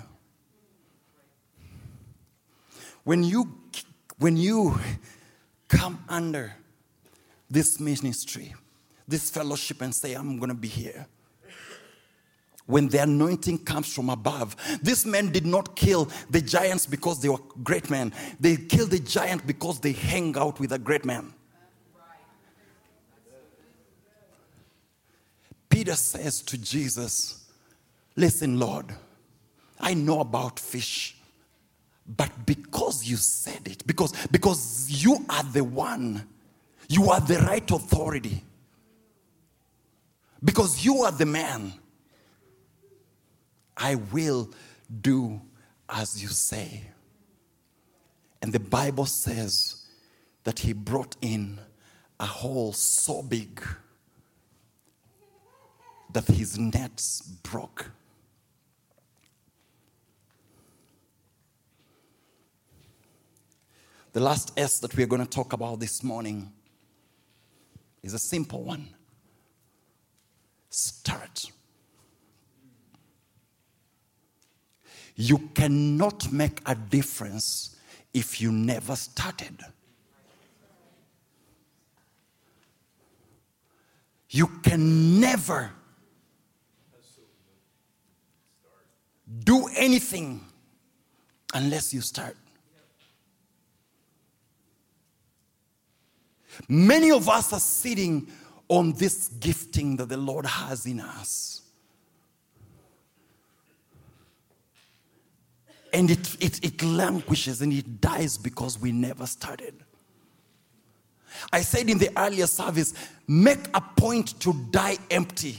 Speaker 5: When you come under this ministry, this fellowship, and say, I'm going to be here, when the anointing comes from above, these men did not kill the giants because they were great men. They killed the giant because they hang out with a great man. Peter says to Jesus, listen, Lord, I know about fish, but because you said it, because you are the one, you are the right authority, because you are the man, I will do as you say. And the Bible says that he brought in a hole so big that his nets broke. The last S that we're going to talk about this morning is a simple one. Start. You cannot make a difference if you never started. You can never do anything unless you start. Many of us are sitting on this gifting that the Lord has in us. And it languishes and it dies because we never started. I said in the earlier service, make a point to die empty.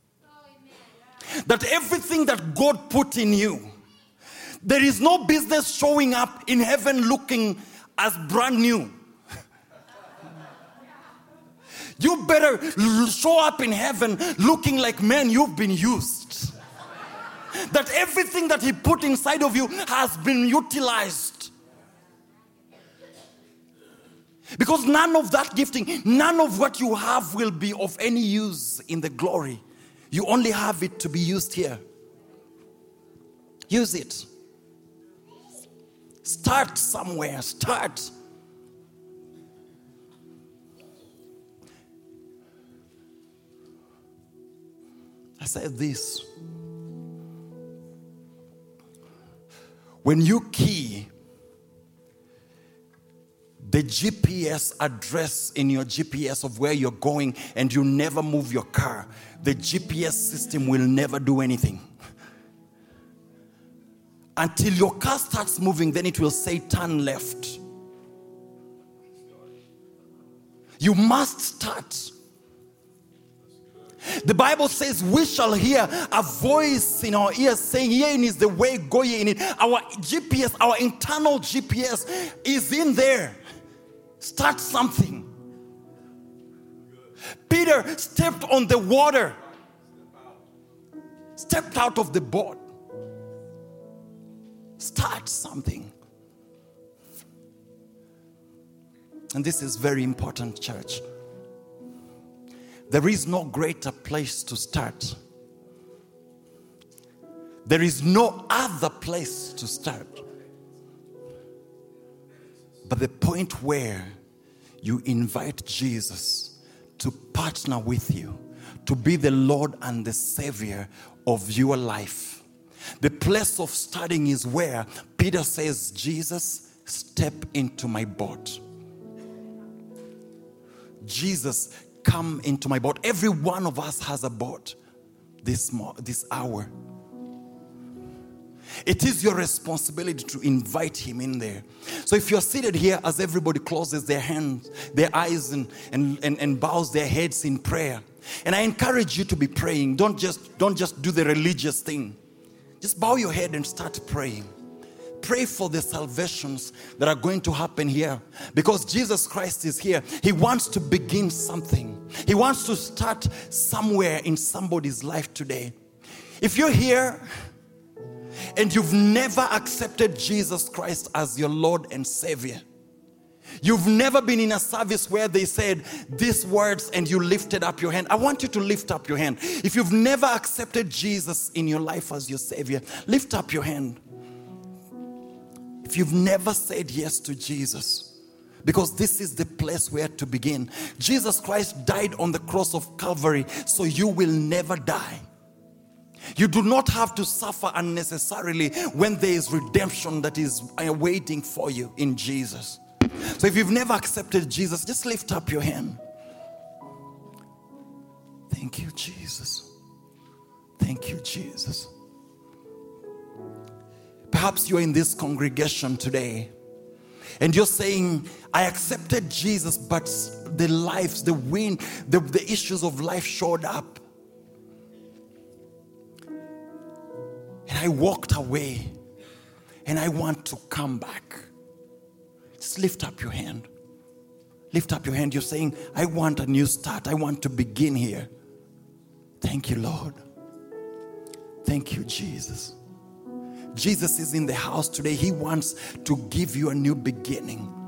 Speaker 5: That everything that God put in you, there is no business showing up in heaven looking as brand new. You better show up in heaven looking like, man, you've been used. That everything that he put inside of you has been utilized. Because none of that gifting, none of what you have will be of any use in the glory. You only have it to be used here. Use it. Start somewhere. Start. said this. When you key the GPS address in your GPS of where you're going and you never move your car, the GPS system will never do anything. Until your car starts moving, then it will say turn left. You must start. The Bible says we shall hear a voice in our ears saying, herein is the way, go ye in it. Our GPS, our internal GPS is in there. Start something. Peter stepped on the water. Stepped out of the boat. Start something. And this is very important, church. There is no greater place to start. There is no other place to start. But the point where you invite Jesus to partner with you, to be the Lord and the Savior of your life. The place of starting is where Peter says, Jesus, step into my boat. Jesus, come into my boat. Every one of us has a boat this hour. It is your responsibility to invite him in there. So if you're seated here, as everybody closes their hands, their eyes and bows their heads in prayer, and I encourage you to be praying. Don't just do the religious thing. Just bow your head and start praying. Pray for the salvations that are going to happen here. Because Jesus Christ is here. He wants to begin something. He wants to start somewhere in somebody's life today. If you're here and you've never accepted Jesus Christ as your Lord and Savior, you've never been in a service where they said these words and you lifted up your hand, I want you to lift up your hand. If you've never accepted Jesus in your life as your Savior, lift up your hand. If you've never said yes to Jesus, because this is the place where to begin. Jesus Christ died on the cross of Calvary so you will never die. You do not have to suffer unnecessarily when there is redemption that is waiting for you in Jesus. So if you've never accepted Jesus, just lift up your hand. Thank you, Jesus. Thank you, Jesus. Perhaps you're in this congregation today and you're saying, I accepted Jesus, but the lives, the issues of life showed up. And I walked away and I want to come back. Just lift up your hand. Lift up your hand. You're saying, I want a new start. I want to begin here. Thank you, Lord. Thank you, Jesus. Jesus is in the house today. He wants to give you a new beginning.